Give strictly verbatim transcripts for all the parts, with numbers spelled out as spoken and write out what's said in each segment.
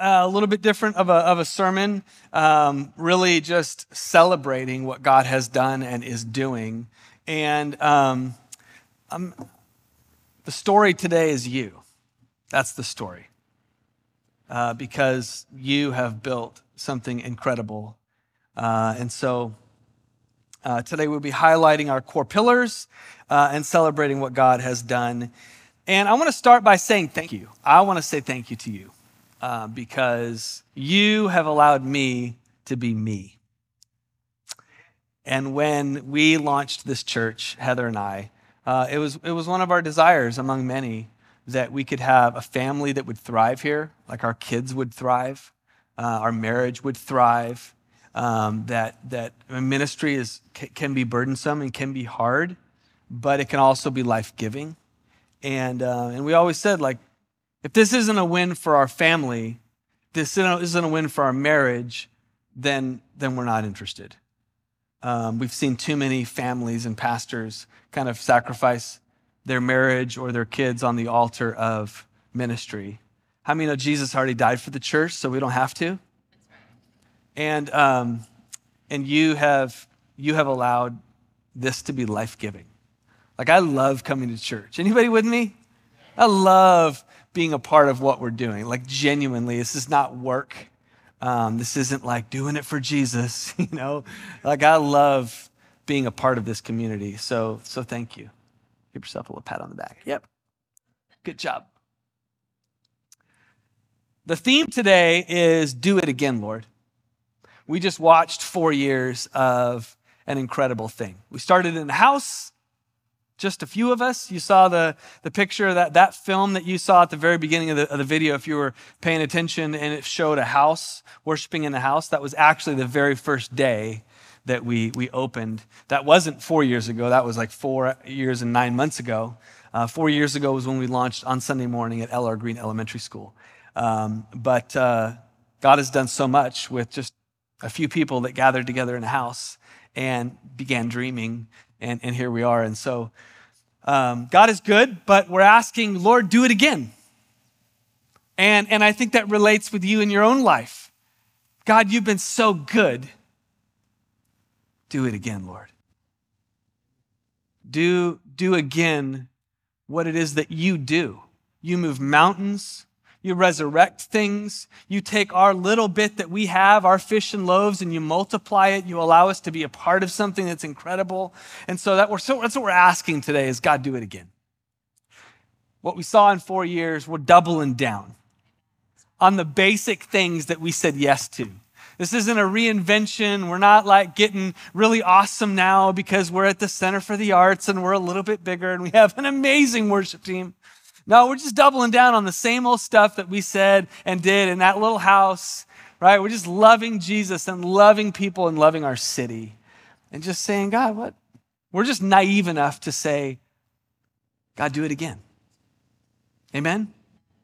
a little bit different of a, of a sermon, um, really just celebrating what God has done and is doing. And um, um, the story today is you. That's the story. Uh, because you have built something incredible. Uh, and so uh, today we'll be highlighting our core pillars uh, and celebrating what God has done. And I want to start by saying thank you. I want to say thank you to you. Uh, because you have allowed me to be me. And when we launched this church, Heather and I, uh, it was it was one of our desires among many that we could have a family that would thrive here, like our kids would thrive, uh, our marriage would thrive, um, that that ministry is can be burdensome and can be hard, but it can also be life-giving. And uh, and we always said, like, if this isn't a win for our family, this isn't a win for our marriage, then, then we're not interested. Um, we've seen too many families and pastors kind of sacrifice their marriage or their kids on the altar of ministry. How many know Jesus already died for the church, so we don't have to? And um, and you have you have allowed this to be life-giving. Like, I love coming to church. Anybody with me? I love being a part of what we're doing. Like, genuinely, this is not work. Um, this isn't like doing it for Jesus, you know? Like, I love being a part of this community. So, so thank you. Give yourself a little pat on the back. Yep. Good job. The theme today is do it again, Lord. We just watched four years of an incredible thing. We started in a house. Just a few of us. You saw the, the picture of that, that film that you saw at the very beginning of the, of the video, if you were paying attention, and it showed a house, worshiping in a house. That was actually the very first day that we, we opened. That wasn't four years ago. That was like four years and nine months ago. Uh, four years ago was when we launched on Sunday morning at L R Green Elementary School. Um, but uh, God has done so much with just a few people that gathered together in a house and began dreaming, and, and here we are. And so Um, God is good, but we're asking, Lord, do it again. And, and I think that relates with you in your own life. God, you've been so good. Do it again, Lord. Do, do again what it is that you do. You move mountains. You resurrect things. You take our little bit that we have, our fish and loaves, and you multiply it. You allow us to be a part of something that's incredible. And so, that we're, so that's what we're asking today is, God, do it again. What we saw in four years, we're doubling down on the basic things that we said yes to. This isn't a reinvention. We're not like getting really awesome now because we're at the Center for the Arts and we're a little bit bigger and we have an amazing worship team. No, we're just doubling down on the same old stuff that we said and did in that little house, right? We're just loving Jesus and loving people and loving our city and just saying, God, what? We're just naive enough to say, God, do it again. Amen?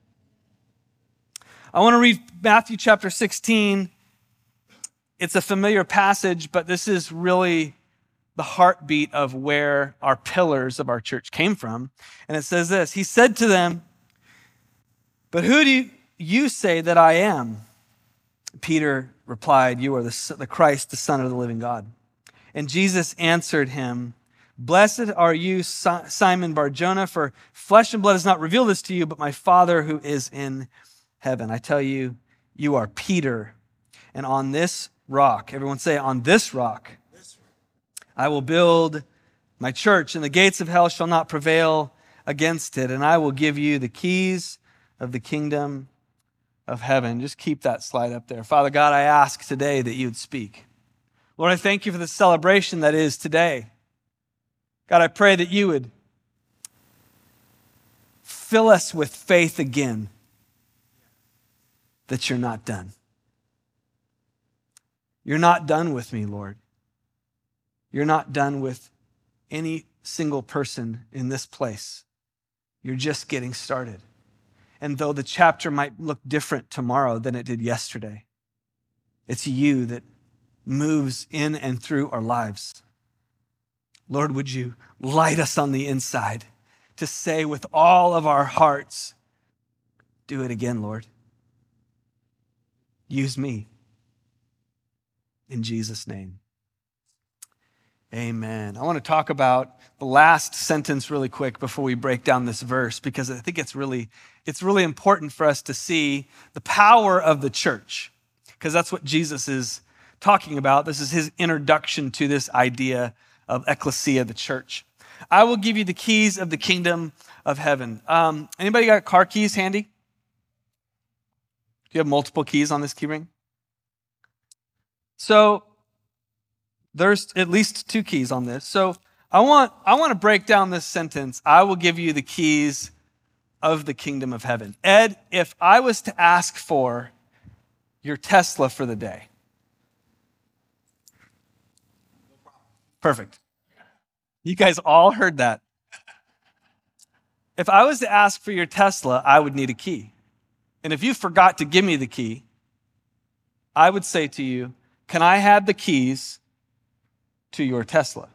I want to read Matthew chapter sixteen. It's a familiar passage, but this is really the heartbeat of where our pillars of our church came from. And it says this, he said to them, but who do you say that I am? Peter replied, you are the, the Christ, the Son of the living God. And Jesus answered him, blessed are you, Simon Bar-Jonah, for flesh and blood has not revealed this to you, but my Father who is in heaven. I tell you, you are Peter, and on this rock, everyone say, on this rock, I will build my church, and the gates of hell shall not prevail against it, and I will give you the keys of the kingdom of heaven. Just keep that slide up there. Father God, I ask today that you would speak. Lord, I thank you for the celebration that is today. God, I pray that you would fill us with faith again that you're not done. You're not done with me, Lord. You're not done with any single person in this place. You're just getting started. And though the chapter might look different tomorrow than it did yesterday, it's you that moves in and through our lives. Lord, would you light us on the inside to say with all of our hearts, do it again, Lord. Use me. In Jesus' name. Amen. I want to talk about the last sentence really quick before we break down this verse, because I think it's really, it's really important for us to see the power of the church, because that's what Jesus is talking about. This is his introduction to this idea of ecclesia, the church. I will give you the keys of the kingdom of heaven. Um, anybody got car keys handy? Do you have multiple keys on this key ring? So there's at least two keys on this. So I want, I want to break down this sentence. I will give you the keys of the kingdom of heaven. Ed, if I was to ask for your Tesla for the day. Perfect. You guys all heard that. If I was to ask for your Tesla, I would need a key. And if you forgot to give me the key, I would say to you, can I have the keys to your Tesla?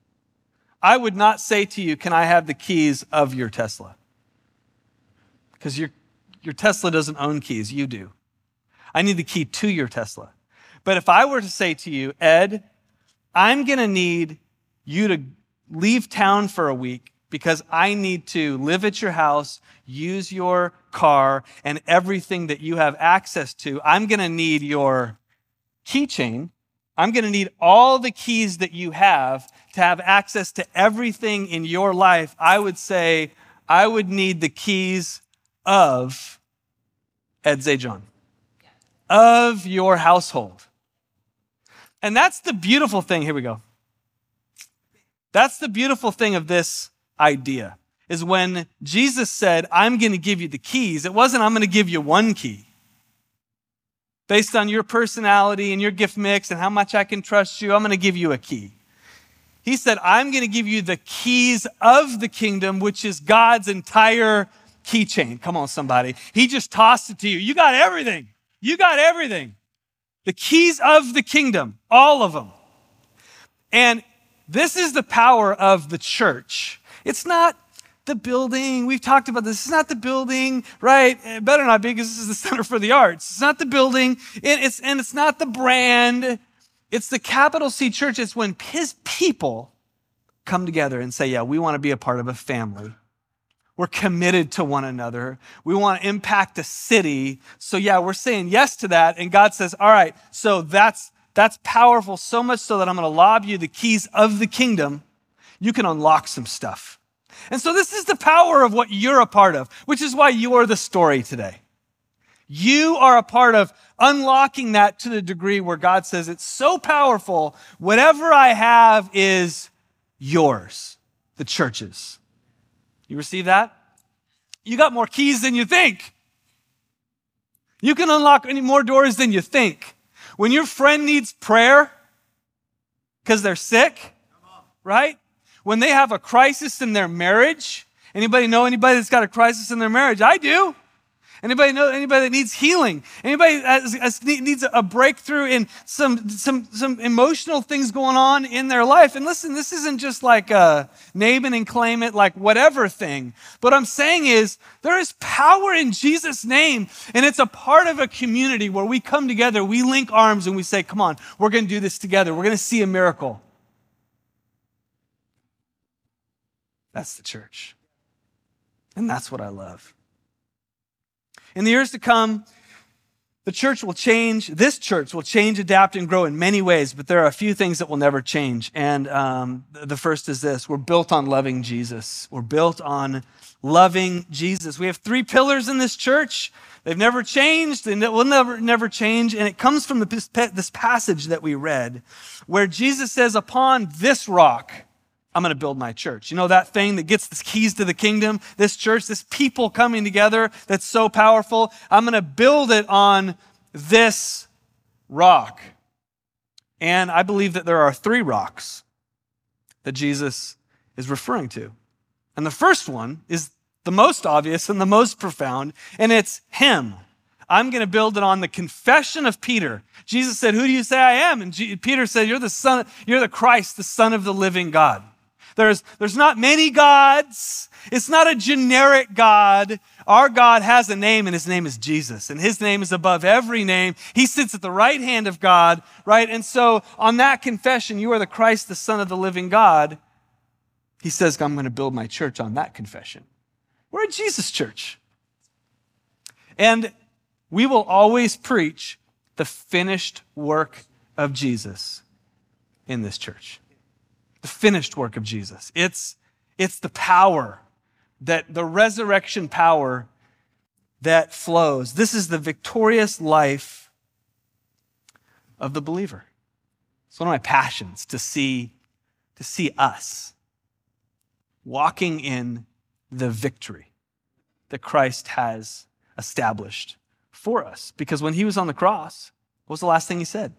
I would not say to you, can I have the keys of your Tesla? Because your, your Tesla doesn't own keys, you do. I need the key to your Tesla. But if I were to say to you, Ed, I'm gonna need you to leave town for a week because I need to live at your house, use your car, and everything that you have access to. I'm gonna need your keychain. I'm gonna need all the keys that you have to have access to everything in your life. I would say I would need the keys of Ed Zajon, of your household. And that's the beautiful thing. Here we go. That's the beautiful thing of this idea, is when Jesus said, I'm going to give you the keys, it wasn't I'm going to give you one key. Based on your personality and your gift mix and how much I can trust you, I'm going to give you a key. He said, I'm going to give you the keys of the kingdom, which is God's entire keychain. Come on, somebody. He just tossed it to you. You got everything. You got everything. The keys of the kingdom, all of them. And this is the power of the church. It's not the building. We've talked about this. It's not the building, right? It better not be, because this is the Center for the Arts. It's not the building. It, it's, and it's not the brand. It's the capital C church. It's when his people come together and say, yeah, we want to be a part of a family. We're committed to one another. We want to impact the city. So yeah, we're saying yes to that. And God says, all right, so that's that's powerful, so much so that I'm going to lob you the keys of the kingdom. You can unlock some stuff. And so this is the power of what you're a part of, which is why you are the story today. You are a part of unlocking that to the degree where God says it's so powerful, whatever I have is yours, the church's. You receive that? You got more keys than you think. You can unlock any more doors than you think. When your friend needs prayer because they're sick, right? When they have a crisis in their marriage, anybody know anybody that's got a crisis in their marriage? I do. Anybody know anybody that needs healing? Anybody that needs a breakthrough in some, some, some emotional things going on in their life? And listen, this isn't just like a name it and claim it, like whatever thing. What I'm saying is there is power in Jesus' name, and it's a part of a community where we come together, we link arms, and we say, come on, we're going to do this together. We're going to see a miracle. That's the church. And that's what I love. In the years to come, the church will change. This church will change, adapt, and grow in many ways, but there are a few things that will never change. And um, the first is this. We're built on loving Jesus. We're built on loving Jesus. We have three pillars in this church. They've never changed, and it will never, never change. And it comes from the, this passage that we read, where Jesus says, upon this rock, I'm going to build my church. You know that thing that gets the keys to the kingdom? This church, this people coming together that's so powerful. I'm going to build it on this rock. And I believe that there are three rocks that Jesus is referring to. And the first one is the most obvious and the most profound, and it's him. I'm going to build it on the confession of Peter. Jesus said, who do you say I am? And G- Peter said, you're the son, you're the Christ, the Son of the living God. There's, there's not many gods. It's not a generic God. Our God has a name, and his name is Jesus, and his name is above every name. He sits at the right hand of God, right? And so on that confession, you are the Christ, the Son of the living God, he says, I'm going to build my church on that confession. We're a Jesus church. And we will always preach the finished work of Jesus in this church. The finished work of Jesus. It's, it's the power, that the resurrection power that flows. This is the victorious life of the believer. It's one of my passions to see, to see us walking in the victory that Christ has established for us. Because when he was on the cross, what was the last thing he said?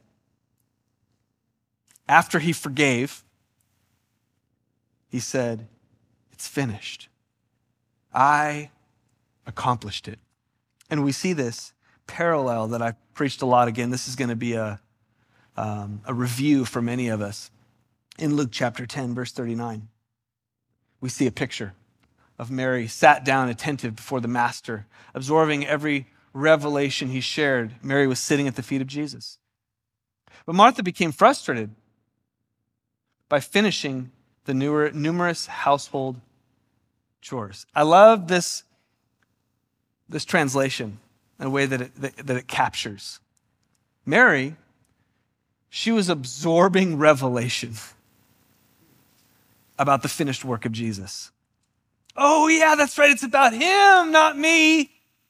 After he forgave, he said, it's finished. I accomplished it. And we see this parallel that I've preached a lot. Again, this is going to be a, um, a review for many of us. In Luke chapter ten, verse thirty-nine, we see a picture of Mary sat down attentive before the master, absorbing every revelation he shared. Mary was sitting at the feet of Jesus. But Martha became frustrated by finishing the newer, numerous household chores. I love this, this translation in a way that it, that, that it captures. Mary, she was absorbing revelation about the finished work of Jesus. Oh yeah, that's right, it's about him, not me.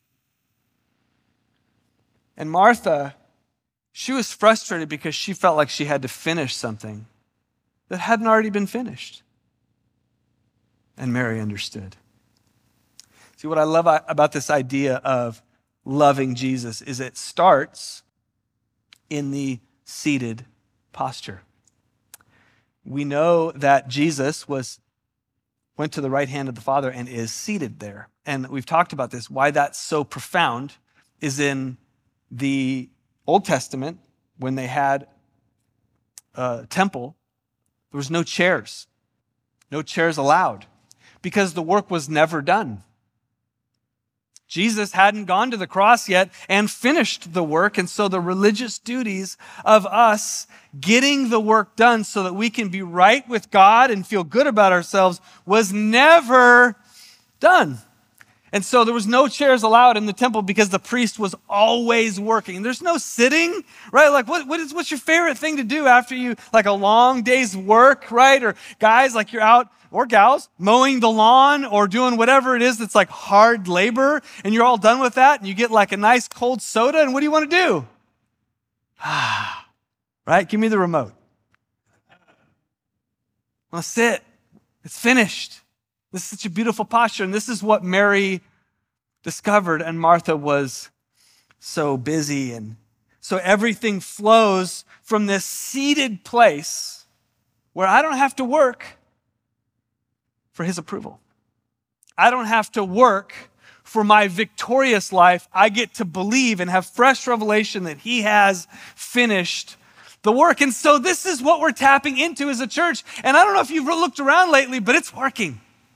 And Martha, she was frustrated because she felt like she had to finish something that hadn't already been finished. And Mary understood. See, what I love about this idea of loving Jesus is it starts in the seated posture. We know that Jesus was went to the right hand of the Father and is seated there. And we've talked about this. Why that's so profound is in the Old Testament, when they had a temple, there was no chairs, no chairs allowed, because the work was never done. Jesus hadn't gone to the cross yet and finished the work, and so the religious duties of us getting the work done so that we can be right with God and feel good about ourselves was never done. And so there was no chairs allowed in the temple because the priest was always working. There's no sitting, right? Like what, what is, what's your favorite thing to do after you, like a long day's work, right? Or guys, like you're out, or gals, mowing the lawn or doing whatever it is that's like hard labor, and you're all done with that, and you get like a nice cold soda, and what do you want to do? Ah, right? Give me the remote. I want to sit. It's finished. This is such a beautiful posture, and this is what Mary discovered, and Martha was so busy, and so everything flows from this seated place where I don't have to work for his approval. I don't have to work for my victorious life. I get to believe and have fresh revelation that he has finished the work. And so this is what we're tapping into as a church. And I don't know if you've looked around lately, but it's working.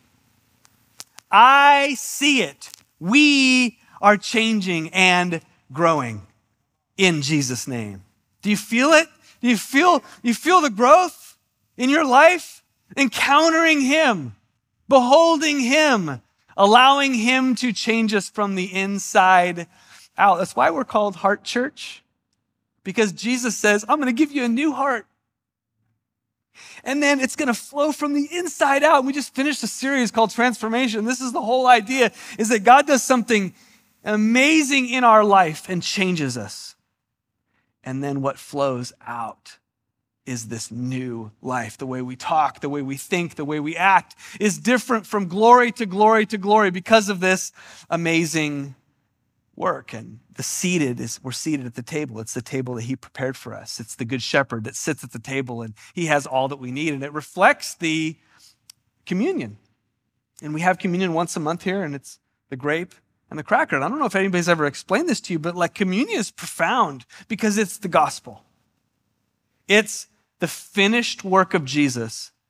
I see it. We are changing and growing in Jesus' name. Do you feel it? Do you feel, you feel the growth in your life? Encountering him, beholding him, allowing him to change us from the inside out. That's why we're called Heart Church, because Jesus says, I'm going to give you a new heart. And then it's going to flow from the inside out. We just finished a series called Transformation. This is the whole idea, is that God does something amazing in our life and changes us. And then what flows out is this new life. The way we talk, the way we think, the way we act is different from glory to glory to glory because of this amazing work. And the seated is, we're seated at the table. It's the table that he prepared for us. It's the good shepherd that sits at the table and he has all that we need. And it reflects the communion. And we have communion once a month here, and it's the grape and the cracker. And I don't know if anybody's ever explained this to you, but like communion is profound because it's the gospel. It's the finished work of Jesus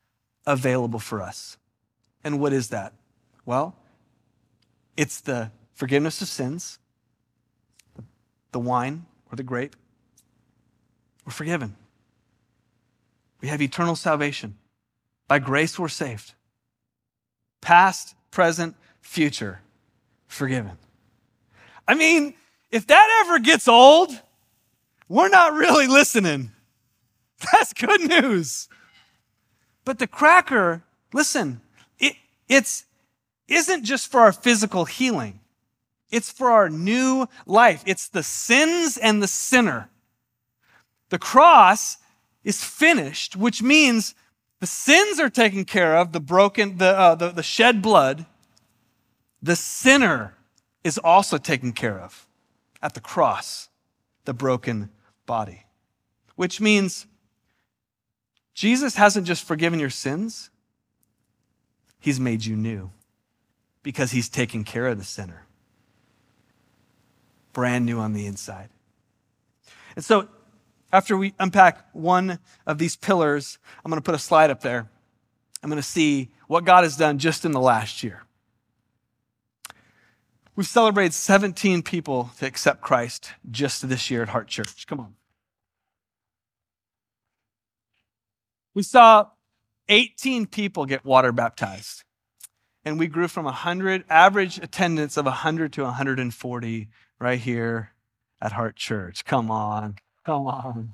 available for us. And what is that? Well, it's the forgiveness of sins, the wine or the grape. We're forgiven. We have eternal salvation. By grace, we're saved. Past, present, future, forgiven. I mean, if that ever gets old, we're not really listening. That's good news. But the cracker, listen, it it's, isn't just for our physical healing. It's for our new life. It's the sins and the sinner. The cross is finished, which means the sins are taken care of, the broken, the, uh, the, the shed blood. The sinner is also taken care of at the cross, the broken body. Which means Jesus hasn't just forgiven your sins, he's made you new because he's taken care of the sinner. Brand new on the inside. And so after we unpack one of these pillars, I'm going to put a slide up there. I'm going to see what God has done just in the last year. We've celebrated seventeen people to accept Christ just this year at Heart Church. Come on. We saw eighteen people get water baptized. And we grew from one hundred, average attendance of one hundred to one hundred forty right here at Heart Church. Come on, come on.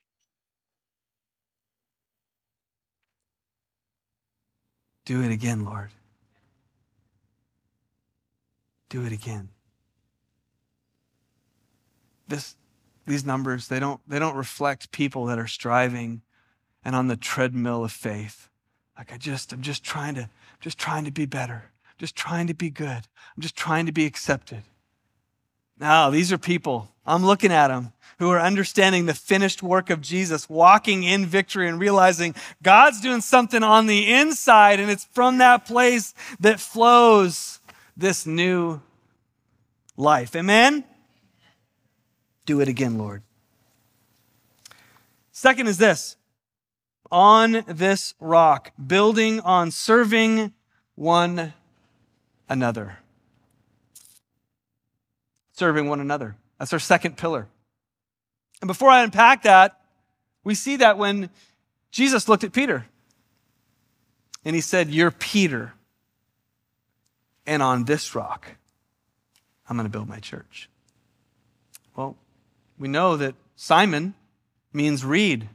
Do it again, Lord. Do it again. This, these numbers, they don't, they don't reflect people that are striving and on the treadmill of faith. Like I just, I'm just trying to, just trying to be better. Just trying to be good. I'm just trying to be accepted. No, these are people, I'm looking at them, who are understanding the finished work of Jesus, walking in victory and realizing God's doing something on the inside, and it's from that place that flows this new life. Amen? Do it again, Lord. Second is this. On this rock, building on serving one another. Serving one another. That's our second pillar. And before I unpack that, we see that when Jesus looked at Peter and he said, "You're Peter, and on this rock, I'm going to build my church." Well, we know that Simon means reed.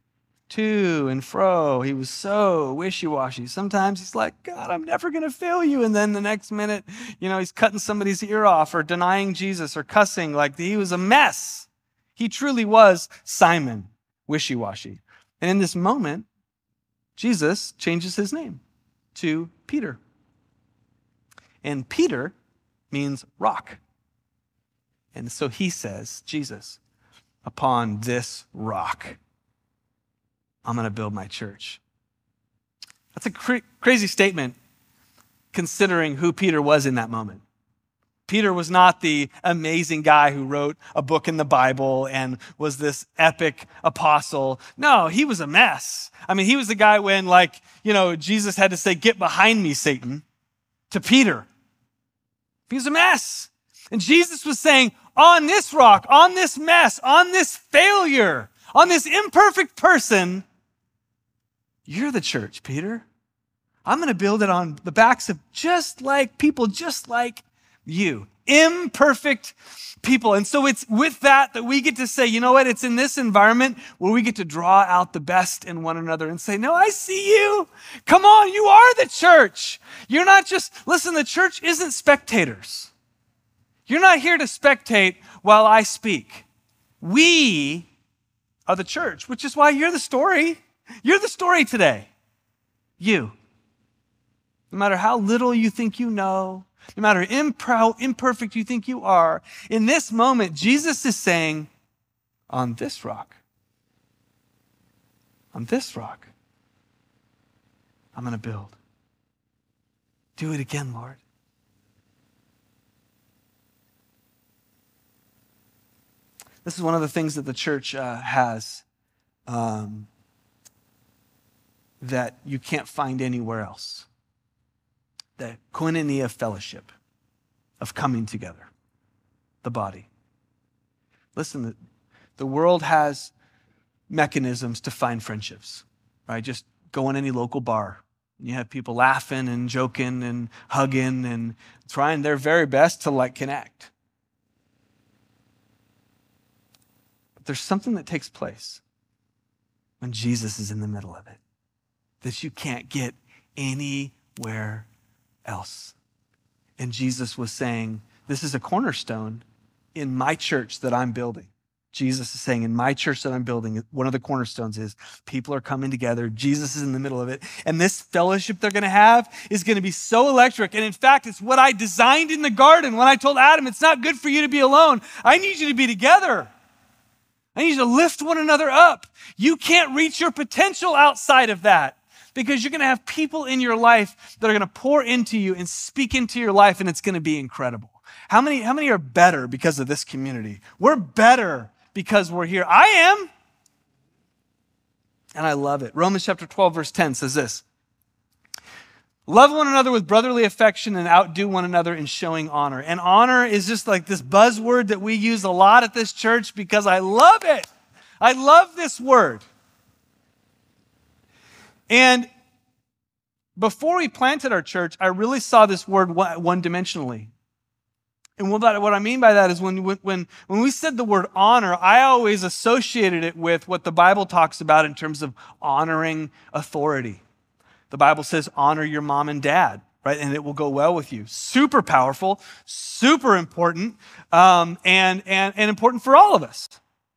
To and fro. He was so wishy-washy. Sometimes he's like, "God, I'm never going to fail you." And then the next minute, you know, he's cutting somebody's ear off or denying Jesus or cussing. Like he was a mess. He truly was Simon, wishy-washy. And in this moment, Jesus changes his name to Peter. And Peter means rock. And so he says, Jesus, upon this rock, I'm going to build my church. That's a cra- crazy statement considering who Peter was in that moment. Peter was not the amazing guy who wrote a book in the Bible and was this epic apostle. No, he was a mess. I mean, he was the guy when, like, you know, Jesus had to say, "Get behind me, Satan," to Peter. He was a mess. And Jesus was saying, on this rock, on this mess, on this failure, on this imperfect person, you're the church, Peter. I'm going to build it on the backs of just like people, just like you. Imperfect people. And so it's with that that we get to say, you know what? It's in this environment where we get to draw out the best in one another and say, no, I see you. Come on, you are the church. You're not just, listen, the church isn't spectators. You're not here to spectate while I speak. We are the church, which is why you're the story. You're the story today. You. No matter how little you think you know, no matter how imperfect you think you are, in this moment, Jesus is saying, on this rock, on this rock, I'm going to build. Do it again, Lord. This is one of the things that the church uh, has. Um, that you can't find anywhere else. The koinonia fellowship of coming together, the body. Listen, the, the world has mechanisms to find friendships, right? Just go in any local bar. You have people laughing and joking and hugging and trying their very best to like connect. But there's something that takes place when Jesus is in the middle of it that you can't get anywhere else. And Jesus was saying, this is a cornerstone in my church that I'm building. Jesus is saying, in my church that I'm building, one of the cornerstones is people are coming together. Jesus is in the middle of it. And this fellowship they're going to have is going to be so electric. And in fact, it's what I designed in the garden when I told Adam, it's not good for you to be alone. I need you to be together. I need you to lift one another up. You can't reach your potential outside of that because you're going to have people in your life that are going to pour into you and speak into your life, and it's going to be incredible. How many, how many are better because of this community? We're better because we're here. I am. And I love it. Romans chapter twelve, verse ten says this. Love one another with brotherly affection and outdo one another in showing honor. And honor is just like this buzzword that we use a lot at this church because I love it. I love this word. And before we planted our church, I really saw this word one-dimensionally. And what I mean by that is when, when, when we said the word honor, I always associated it with what the Bible talks about in terms of honoring authority. The Bible says, honor your mom and dad, right? And it will go well with you. Super powerful, super important, um, and, and, and important for all of us.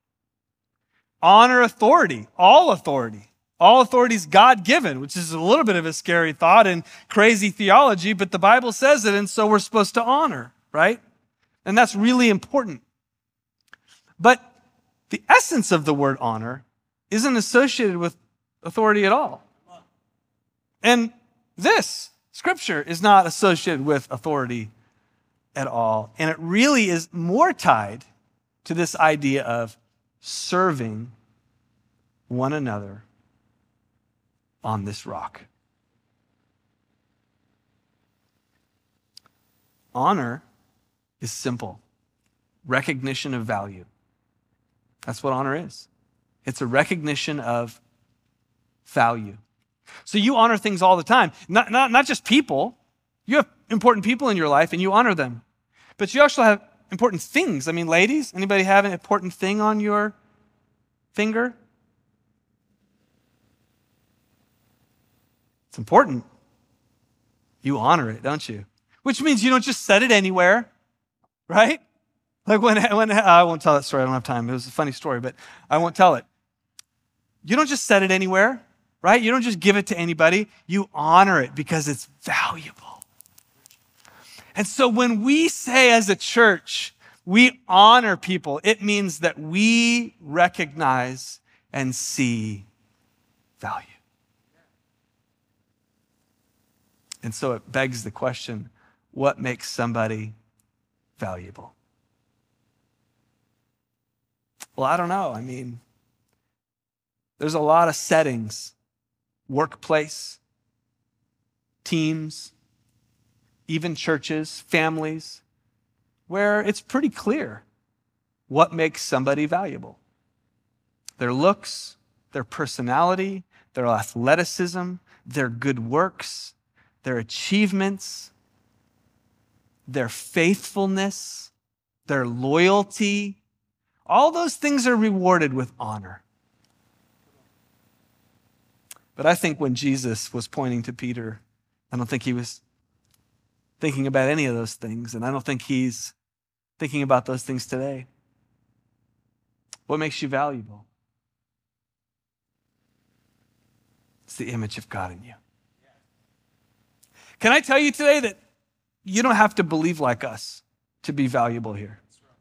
Honor authority, all authority. All authority is God-given, which is a little bit of a scary thought and crazy theology, but the Bible says it, and so we're supposed to honor, right? And that's really important. But the essence of the word honor isn't associated with authority at all. And this scripture is not associated with authority at all. And it really is more tied to this idea of serving one another on this rock. Honor is simple. Recognition of value. That's what honor is. It's a recognition of value. So you honor things all the time. Not, not, not just people. You have important people in your life and you honor them. But you also have important things. I mean, ladies, anybody have an important thing on your finger? It's important. You honor it, don't you? Which means you don't just set it anywhere, right? Like when, when I won't tell that story. I don't have time. It was a funny story, but I won't tell it. You don't just set it anywhere, right? You don't just give it to anybody. You honor it because it's valuable. And so when we say as a church, we honor people, it means that we recognize and see value. And so it begs the question, what makes somebody valuable? Well, I don't know. I mean, there's a lot of settings, workplace, teams, even churches, families, where it's pretty clear what makes somebody valuable. Their looks, their personality, their athleticism, their good works, their achievements, their faithfulness, their loyalty, all those things are rewarded with honor. But I think when Jesus was pointing to Peter, I don't think he was thinking about any of those things, and I don't think he's thinking about those things today. What makes you valuable? It's the image of God in you. Can I tell you today that you don't have to believe like us to be valuable here?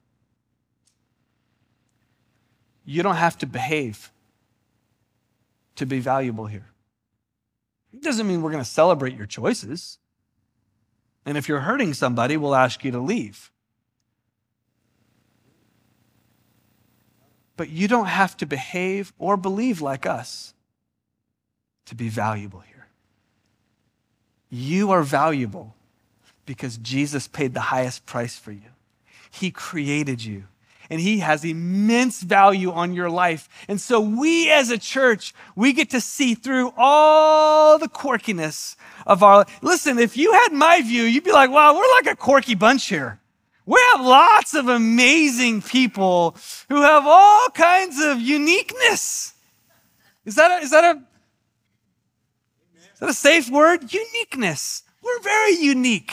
You don't have to behave to be valuable here. It doesn't mean we're going to celebrate your choices. And if you're hurting somebody, we'll ask you to leave. But you don't have to behave or believe like us to be valuable here. You are valuable because Jesus paid the highest price for you. He created you, and he has immense value on your life. And so we as a church, we get to see through all the quirkiness of our, listen, if you had my view, you'd be like, wow, we're like a quirky bunch here. We have lots of amazing people who have all kinds of uniqueness. Is that a, is that a, is that a safe word? Uniqueness. We're very unique.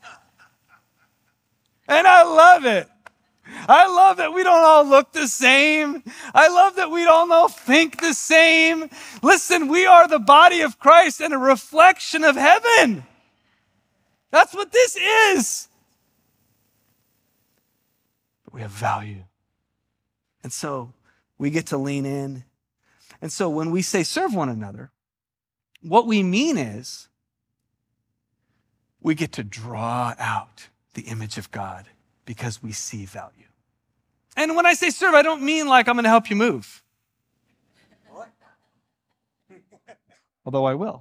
And I love it. I love that we don't all look the same. I love that we don't all think the same. Listen, we are the body of Christ and a reflection of heaven. That's what this is. But we have value. And so we get to lean in. And so when we say serve one another, what we mean is we get to draw out the image of God because we see value. And when I say serve, I don't mean like I'm going to help you move. What? Although I will.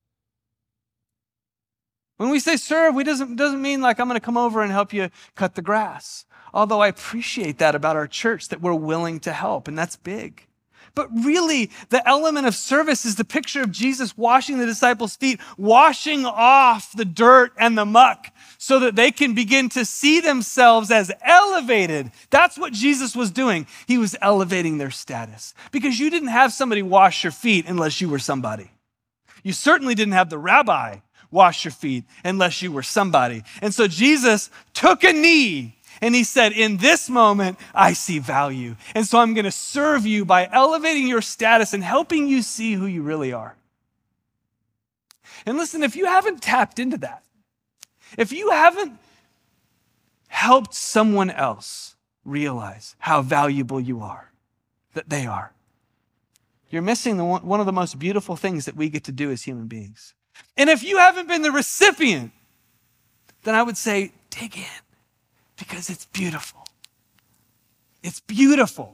When we say serve, we doesn't, doesn't mean like I'm going to come over and help you cut the grass. Although I appreciate that about our church, that we're willing to help, and that's big. But really, the element of service is the picture of Jesus washing the disciples' feet, washing off the dirt and the muck so that they can begin to see themselves as elevated. That's what Jesus was doing. He was elevating their status because you didn't have somebody wash your feet unless you were somebody. You certainly didn't have the rabbi wash your feet unless you were somebody. And so Jesus took a knee and he said, in this moment, I see value. And so I'm going to serve you by elevating your status and helping you see who you really are. And listen, if you haven't tapped into that, if you haven't helped someone else realize how valuable you are, that they are, you're missing the one, one of the most beautiful things that we get to do as human beings. And if you haven't been the recipient, then I would say, dig in. Because it's beautiful. It's beautiful.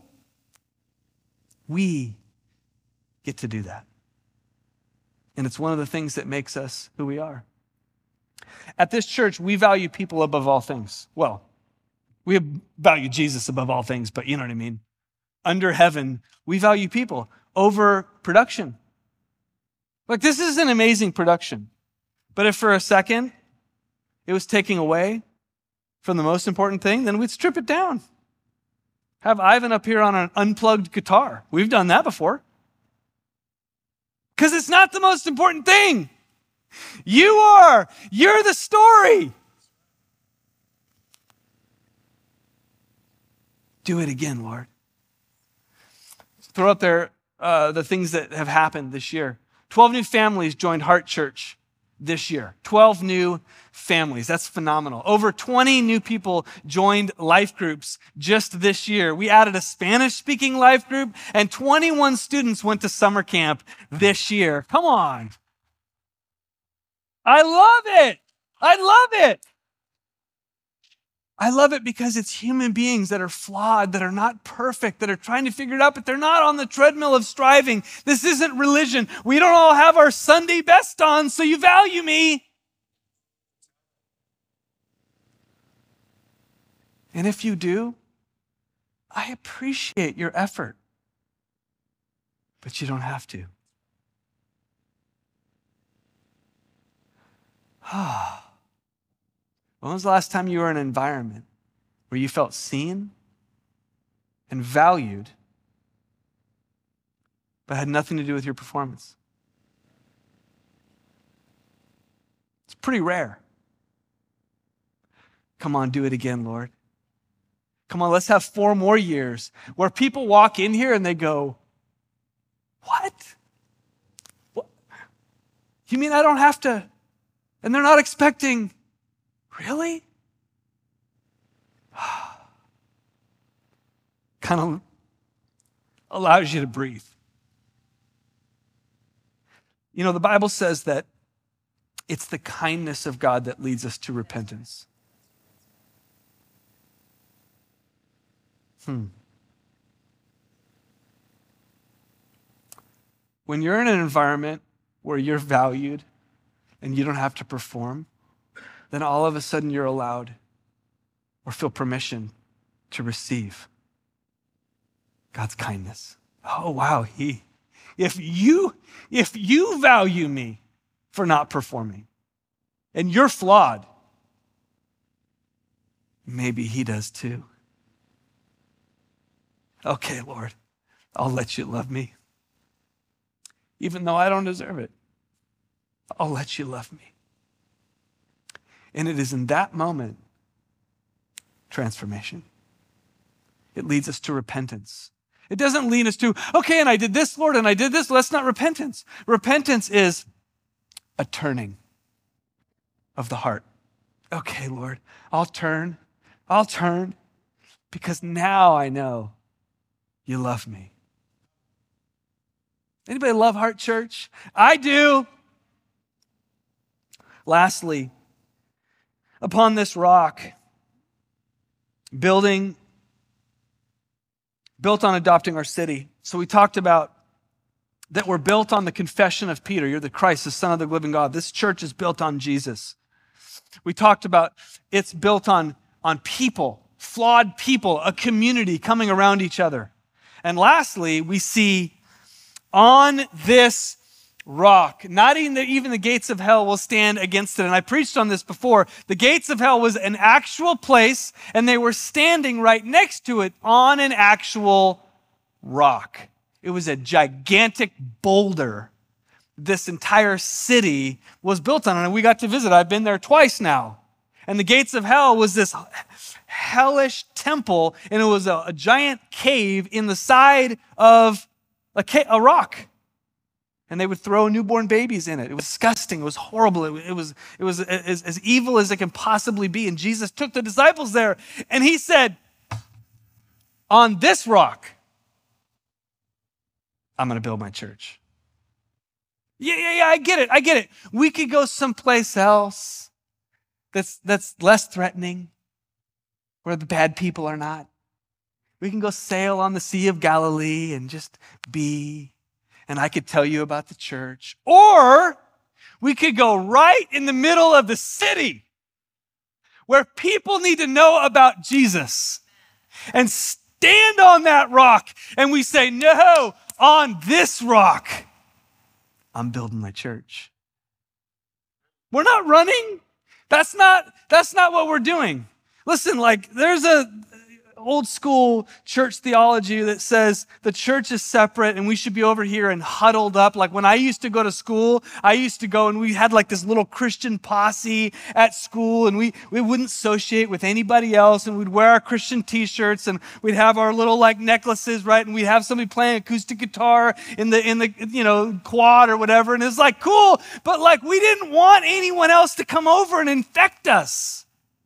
We get to do that. And it's one of the things that makes us who we are. At this church, we value people above all things. Well, we value Jesus above all things, but you know what I mean. Under heaven, we value people over production. Like, this is an amazing production. But if for a second it was taking away from the most important thing, then we'd strip it down. Have Ivan up here on an unplugged guitar. We've done that before. Because it's not the most important thing. You are. You're the story. Do it again, Lord. Throw up there uh, the things that have happened this year. twelve new families joined Heart Church this year. twelve new families. That's phenomenal. Over twenty new people joined life groups just this year. We added a Spanish-speaking life group, and twenty-one students went to summer camp this year. Come on. I love it. I love it. I love it because it's human beings that are flawed, that are not perfect, that are trying to figure it out, but they're not on the treadmill of striving. This isn't religion. We don't all have our Sunday best on, so you value me. And if you do, I appreciate your effort, but you don't have to. Ah. When was the last time you were in an environment where you felt seen and valued, but had nothing to do with your performance? It's pretty rare. Come on, do it again, Lord. Come on, let's have four more years where people walk in here and they go, what? What? You mean I don't have to? And they're not expecting. Really? Kind of allows you to breathe. You know, the Bible says that it's the kindness of God that leads us to repentance. Hmm. When you're in an environment where you're valued and you don't have to perform, then all of a sudden you're allowed or feel permission to receive God's kindness. Oh, wow. He, if you, if you value me for not performing and you're flawed, maybe he does too. Okay, Lord, I'll let you love me. Even though I don't deserve it, I'll let you love me. And it is in that moment, transformation. It leads us to repentance. It doesn't lead us to, okay, and I did this, Lord, and I did this. That's not repentance. Repentance is a turning of the heart. Okay, Lord, I'll turn. I'll turn because now I know you love me. Anybody love Heart Church? I do. Lastly, upon this rock, building, built on adopting our city. So we talked about that we're built on the confession of Peter. You're the Christ, the Son of the living God. This church is built on Jesus. We talked about it's built on, on people, flawed people, a community coming around each other. And lastly, we see on this rock, not even the, even the gates of hell will stand against it. And I preached on this before. The gates of hell was an actual place, and they were standing right next to it on an actual rock. It was a gigantic boulder. This entire city was built on it, and we got to visit. I've been there twice now. And the gates of hell was this hellish temple, and it was a, a giant cave in the side of a, ca- a rock. And they would throw newborn babies in it. It was disgusting. It was horrible. It, it was, it was as, as evil as it can possibly be. And Jesus took the disciples there, and he said, on this rock, I'm going to build my church. Yeah, yeah, yeah, I get it. I get it. We could go someplace else that's, that's less threatening, where the bad people are not. We can go sail on the Sea of Galilee and just be, and I could tell you about the church. Or we could go right in the middle of the city where people need to know about Jesus and stand on that rock. And we say, no, on this rock, I'm building my church. We're not running. That's not, that's not what we're doing. Listen, like there's a old school church theology that says the church is separate and we should be over here and huddled up. Like when I used to go to school, I used to go and we had like this little Christian posse at school, and we, we wouldn't associate with anybody else, and we'd wear our Christian t-shirts, and we'd have our little like necklaces, right? And we'd have somebody playing acoustic guitar in the, in the, you know, quad or whatever. And it's like, cool. But like, we didn't want anyone else to come over and infect us.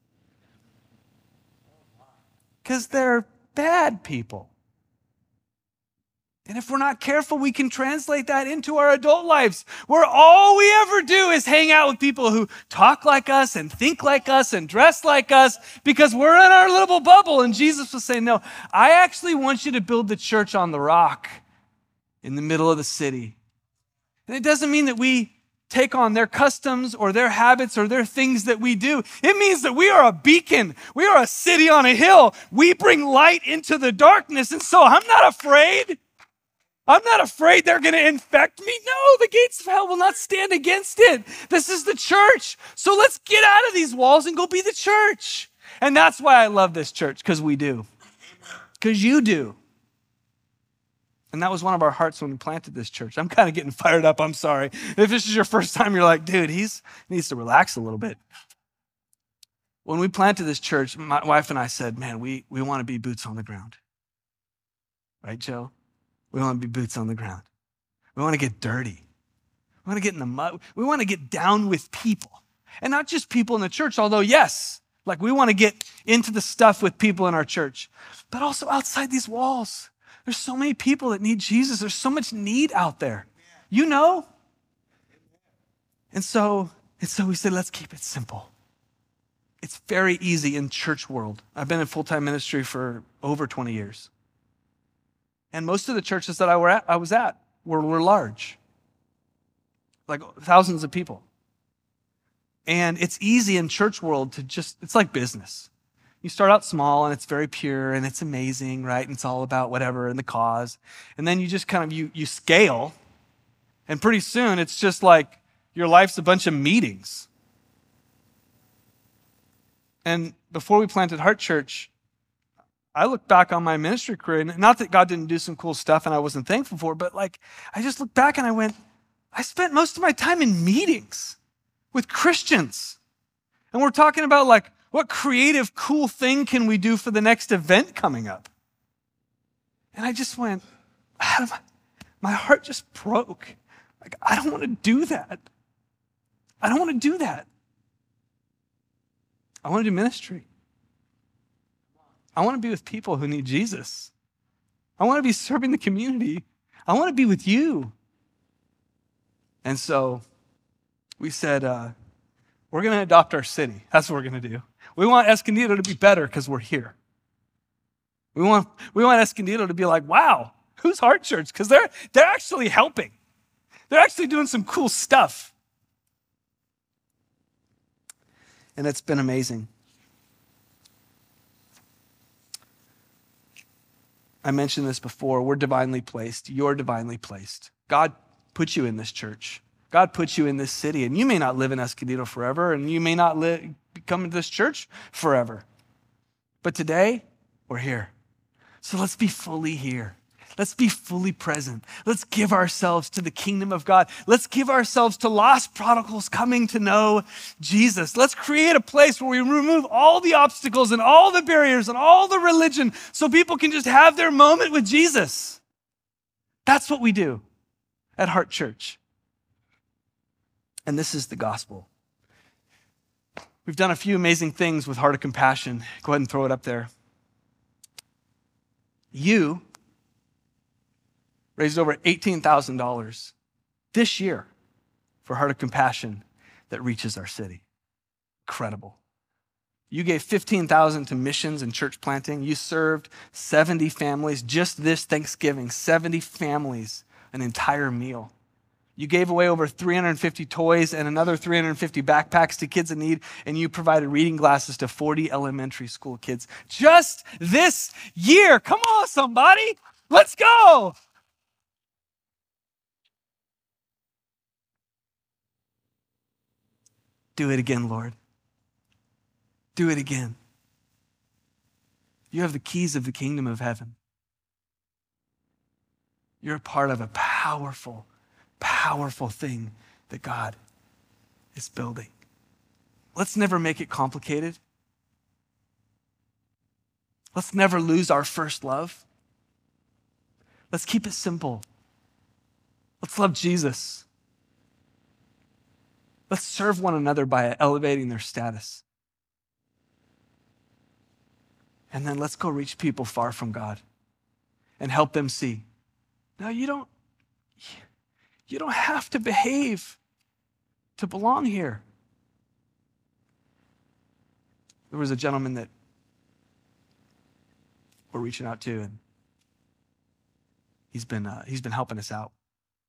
Because they're bad people. And if we're not careful, we can translate that into our adult lives, where all we ever do is hang out with people who talk like us and think like us and dress like us, because we're in our little bubble. And Jesus was saying, no, I actually want you to build the church on the rock in the middle of the city. And it doesn't mean that we take on their customs or their habits or their things that we do. It means that we are a beacon. We are a city on a hill. We bring light into the darkness. And so I'm not afraid. I'm not afraid they're going to infect me. No, the gates of hell will not stand against it. This is the church. So let's get out of these walls and go be the church. And that's why I love this church, because we do. Because you do. And that was one of our hearts when we planted this church. I'm kind of getting fired up. I'm sorry. If this is your first time, you're like, dude, he's, he needs to relax a little bit. When we planted this church, my wife and I said, man, we, we want to be boots on the ground. Right, Joe? We want to be boots on the ground. We want to get dirty. We want to get in the mud. We want to get down with people. And not just people in the church, although yes, like we want to get into the stuff with people in our church, but also outside these walls. There's so many people that need Jesus. There's so much need out there. You know? And so, and so we said, let's keep it simple. It's very easy in church world. I've been in full-time ministry for over twenty years. And most of the churches that I, were at, I was at were, were large. like thousands of people. And it's easy in church world to just, it's like business. You start out small and it's very pure and it's amazing, right? And it's all about whatever and the cause. And then you just kind of, you, you scale, and pretty soon it's just like your life's a bunch of meetings. And before we planted Heart Church, I look back on my ministry career, and not that God didn't do some cool stuff and I wasn't thankful for it, but like, I just look back and I went, I spent most of my time in meetings with Christians. And we're talking about like, what creative, cool thing can we do for the next event coming up? And I just went, my, my heart just broke. Like, I don't want to do that. I don't want to do that. I want to do ministry. I want to be with people who need Jesus. I want to be serving the community. I want to be with you. And so we said, uh, we're going to adopt our city. That's what we're going to do. We want Escondido to be better because we're here. We want, we want Escondido to be like, wow, who's Heart Church? Because they're, they're actually helping. They're actually doing some cool stuff. And it's been amazing. I mentioned this before. We're divinely placed. You're divinely placed. God put you in this church. God put you in this city, and you may not live in Escondido forever, and you may not live, come to this church forever. But today, we're here. So let's be fully here. Let's be fully present. Let's give ourselves to the kingdom of God. Let's give ourselves to lost prodigals coming to know Jesus. Let's create a place where we remove all the obstacles and all the barriers and all the religion so people can just have their moment with Jesus. That's what we do at Heart Church. And this is the gospel. We've done a few amazing things with Heart of Compassion. Go ahead and throw it up there. You raised over eighteen thousand dollars this year for Heart of Compassion that reaches our city. Incredible. You gave fifteen thousand dollars to missions and church planting. You served seventy families just this Thanksgiving, seventy families, an entire meal. You gave away over three hundred fifty toys and another three hundred fifty backpacks to kids in need, and you provided reading glasses to forty elementary school kids just this year. Come on, somebody. Let's go. Do it again, Lord. Do it again. You have the keys of the kingdom of heaven. You're a part of a powerful, powerful thing that God is building. Let's never make it complicated. Let's never lose our first love. Let's keep it simple. Let's love Jesus. Let's serve one another by elevating their status. And then let's go reach people far from God and help them see. No, you don't, you don't have to behave to belong here. There was a gentleman that we're reaching out to, and he's been uh, he's been helping us out.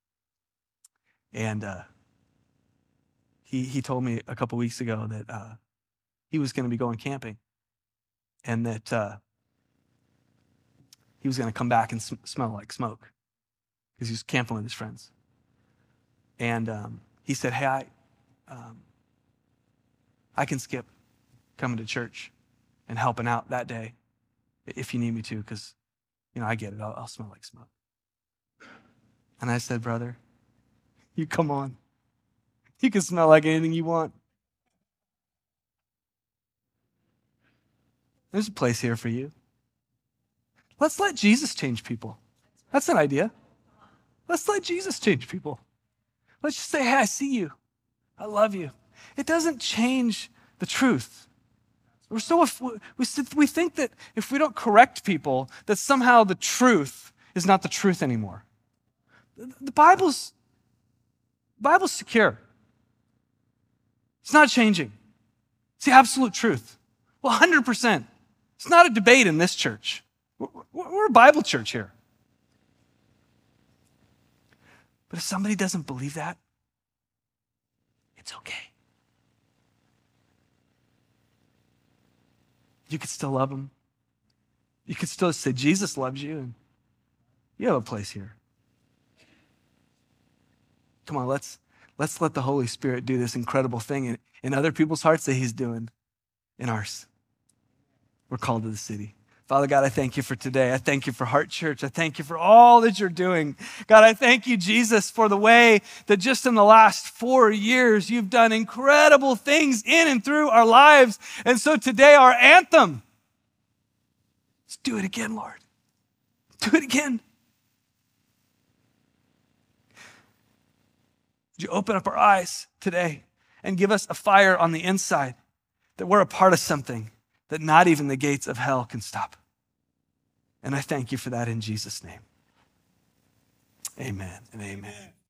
And uh, he he told me a couple weeks ago that uh, he was going to be going camping, and that uh, he was going to come back and sm- smell like smoke because he was camping with his friends. And um, he said, "Hey, I um, I can skip coming to church and helping out that day if you need me to, because you know I get it. I'll, I'll smell like smoke." And I said, "Brother, you come on. You can smell like anything you want. There's a place here for you. Let's let Jesus change people." That's an idea. Let's let Jesus change people. Let's just say, "Hey, I see you. I love you." It doesn't change the truth. We're so we we think that if we don't correct people, that somehow the truth is not the truth anymore. The Bible's Bible's secure. It's not changing. It's the absolute truth. Well, one hundred percent. It's not a debate in this church. We're a Bible church here. But if somebody doesn't believe that, It's okay. You could still love them. You could still say, Jesus loves you, and you have a place here. Come on, let's, let's let the Holy Spirit do this incredible thing in, in other people's hearts that he's doing in ours. We're called to the city. Father God, I thank you for today. I thank you for Heart Church. I thank you for all that you're doing. God, I thank you, Jesus, for the way that just in the last four years, you've done incredible things in and through our lives. And so today, our anthem, let's do it again, Lord. Do it again. Would you open up our eyes today and give us a fire on the inside that we're a part of something that not even the gates of hell can stop. And I thank you for that in Jesus' name. Amen and amen.